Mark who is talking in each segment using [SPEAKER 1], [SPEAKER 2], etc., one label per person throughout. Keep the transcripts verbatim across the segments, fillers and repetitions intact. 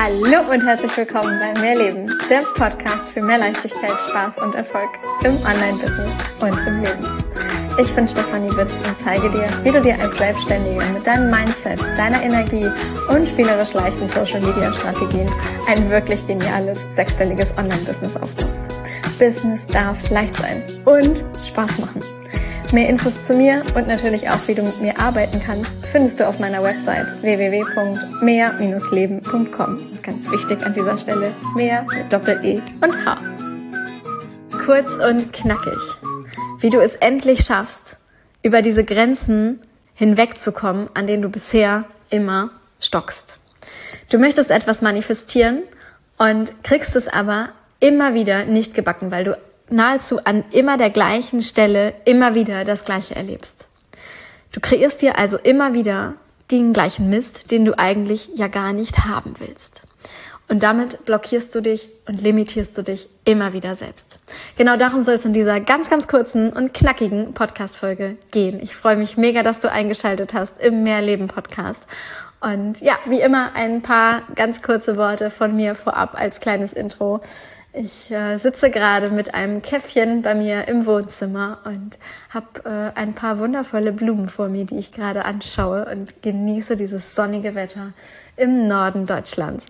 [SPEAKER 1] Hallo und herzlich willkommen bei Mehr Leben, der Podcast für mehr Leichtigkeit, Spaß und Erfolg im Online-Business und im Leben. Ich bin Stefanie Witt und zeige dir, wie du dir als Selbstständige mit deinem Mindset, deiner Energie und spielerisch leichten Social-Media-Strategien ein wirklich geniales, sechsstelliges Online-Business aufbaust. Business darf leicht sein und Spaß machen. Mehr Infos zu mir und natürlich auch, wie du mit mir arbeiten kannst, findest du auf meiner Website w w w punkt mehr Bindestrich leben punkt com. Ganz wichtig an dieser Stelle, mehr mit Doppel-E und H. Kurz und knackig. Wie du es endlich schaffst, über diese Grenzen hinwegzukommen, an denen du bisher immer stockst. Du möchtest etwas manifestieren und kriegst es aber immer wieder nicht gebacken, weil du nahezu an immer der gleichen Stelle immer wieder das Gleiche erlebst. Du kreierst dir also immer wieder den gleichen Mist, den du eigentlich ja gar nicht haben willst. Und damit blockierst du dich und limitierst du dich immer wieder selbst. Genau darum soll es in dieser ganz, ganz kurzen und knackigen Podcast-Folge gehen. Ich freue mich mega, dass du eingeschaltet hast im Mehrleben-Podcast. Und ja, wie immer ein paar ganz kurze Worte von mir vorab als kleines Intro. Ich äh, sitze gerade mit einem Käffchen bei mir im Wohnzimmer und habe äh, ein paar wundervolle Blumen vor mir, die ich gerade anschaue und genieße dieses sonnige Wetter im Norden Deutschlands.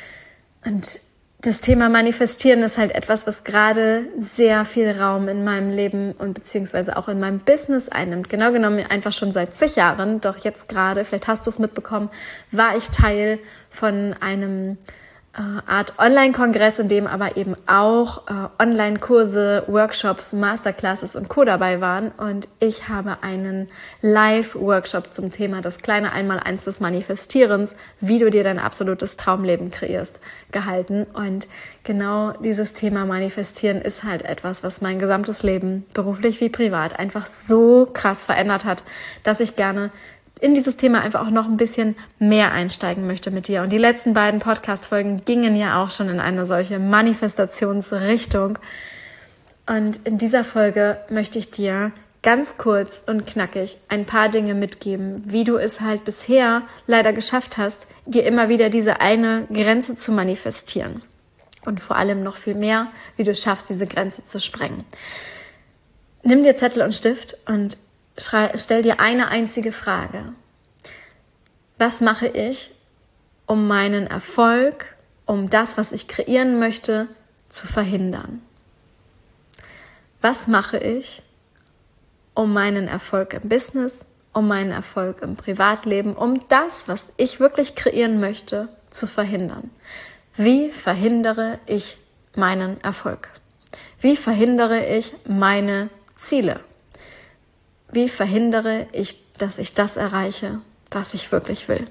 [SPEAKER 1] Und das Thema Manifestieren ist halt etwas, was gerade sehr viel Raum in meinem Leben und beziehungsweise auch in meinem Business einnimmt. Genau genommen einfach schon seit zig Jahren, doch jetzt gerade, vielleicht hast du es mitbekommen, war ich Teil von einem Art Online-Kongress, in dem aber eben auch äh, Online-Kurse, Workshops, Masterclasses und Co. dabei waren. Und ich habe einen Live-Workshop zum Thema das kleine Einmaleins des Manifestierens, wie du dir dein absolutes Traumleben kreierst, gehalten. Und genau dieses Thema Manifestieren ist halt etwas, was mein gesamtes Leben, beruflich wie privat, einfach so krass verändert hat, dass ich gerne in dieses Thema einfach auch noch ein bisschen mehr einsteigen möchte mit dir. Und die letzten beiden Podcast-Folgen gingen ja auch schon in eine solche Manifestationsrichtung. Und in dieser Folge möchte ich dir ganz kurz und knackig ein paar Dinge mitgeben, wie du es halt bisher leider geschafft hast, dir immer wieder diese eine Grenze zu manifestieren. Und vor allem noch viel mehr, wie du es schaffst, diese Grenze zu sprengen. Nimm dir Zettel und Stift und Schrei, stell dir eine einzige Frage. Was mache ich, um meinen Erfolg, um das, was ich kreieren möchte, zu verhindern? Was mache ich, um meinen Erfolg im Business, um meinen Erfolg im Privatleben, um das, was ich wirklich kreieren möchte, zu verhindern? Wie verhindere ich meinen Erfolg? Wie verhindere ich meine Ziele? Wie verhindere ich, dass ich das erreiche, was ich wirklich will?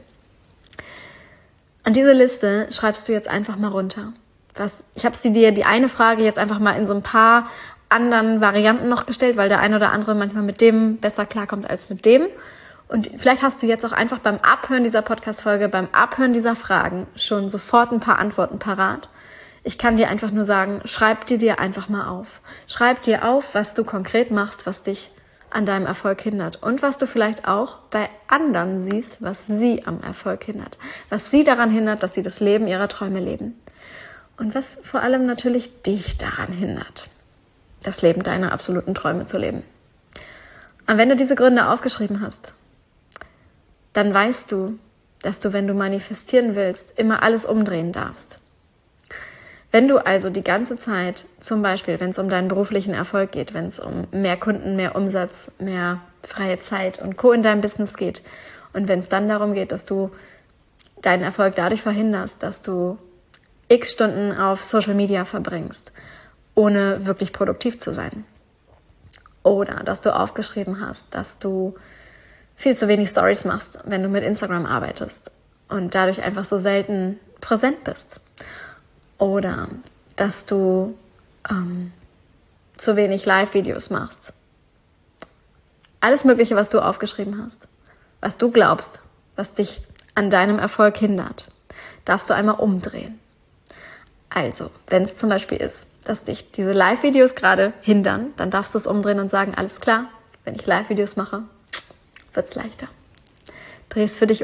[SPEAKER 1] An diese Liste schreibst du jetzt einfach mal runter. Was, ich habe sie dir die eine Frage jetzt einfach mal in so ein paar anderen Varianten noch gestellt, weil der eine oder andere manchmal mit dem besser klarkommt als mit dem. Und vielleicht hast du jetzt auch einfach beim Abhören dieser Podcast-Folge, beim Abhören dieser Fragen schon sofort ein paar Antworten parat. Ich kann dir einfach nur sagen, schreib dir dir einfach mal auf. Schreib dir auf, was du konkret machst, was dich an deinem Erfolg hindert und was du vielleicht auch bei anderen siehst, was sie am Erfolg hindert, was sie daran hindert, dass sie das Leben ihrer Träume leben und was vor allem natürlich dich daran hindert, das Leben deiner absoluten Träume zu leben. Und wenn du diese Gründe aufgeschrieben hast, dann weißt du, dass du, wenn du manifestieren willst, immer alles umdrehen darfst. Wenn du also die ganze Zeit, zum Beispiel, wenn es um deinen beruflichen Erfolg geht, wenn es um mehr Kunden, mehr Umsatz, mehr freie Zeit und Co. in deinem Business geht und wenn es dann darum geht, dass du deinen Erfolg dadurch verhinderst, dass du x Stunden auf Social Media verbringst, ohne wirklich produktiv zu sein, oder dass du aufgeschrieben hast, dass du viel zu wenig Stories machst, wenn du mit Instagram arbeitest und dadurch einfach so selten präsent bist, oder dass du ähm, zu wenig Live-Videos machst. Alles Mögliche, was du aufgeschrieben hast, was du glaubst, was dich an deinem Erfolg hindert, darfst du einmal umdrehen. Also, wenn es zum Beispiel ist, dass dich diese Live-Videos gerade hindern, dann darfst du es umdrehen und sagen, alles klar, wenn ich Live-Videos mache, wird's leichter. Dreh es für dich um.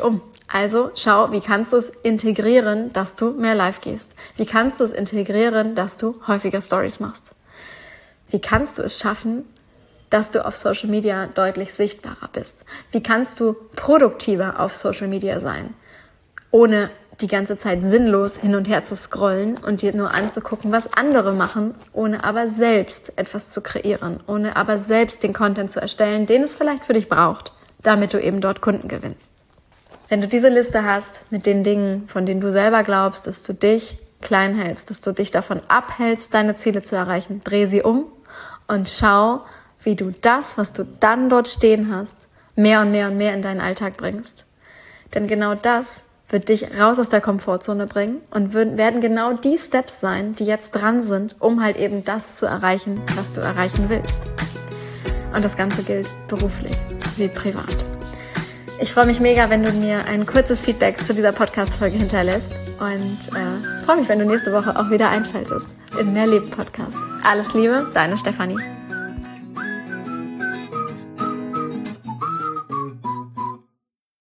[SPEAKER 1] Also schau, wie kannst du es integrieren, dass du mehr live gehst? Wie kannst du es integrieren, dass du häufiger Stories machst? Wie kannst du es schaffen, dass du auf Social Media deutlich sichtbarer bist? Wie kannst du produktiver auf Social Media sein, ohne die ganze Zeit sinnlos hin und her zu scrollen und dir nur anzugucken, was andere machen, ohne aber selbst etwas zu kreieren, ohne aber selbst den Content zu erstellen, den es vielleicht für dich braucht, damit du eben dort Kunden gewinnst. Wenn du diese Liste hast mit den Dingen, von denen du selber glaubst, dass du dich klein hältst, dass du dich davon abhältst, deine Ziele zu erreichen, dreh sie um und schau, wie du das, was du dann dort stehen hast, mehr und mehr und mehr in deinen Alltag bringst. Denn genau das wird dich raus aus der Komfortzone bringen und werden genau die Steps sein, die jetzt dran sind, um halt eben das zu erreichen, was du erreichen willst. Und das Ganze gilt beruflich wie privat. Ich freue mich mega, wenn du mir ein kurzes Feedback zu dieser Podcast-Folge hinterlässt und äh, freue mich, wenn du nächste Woche auch wieder einschaltest im Mehrleben-Podcast. Alles Liebe, deine Stefanie.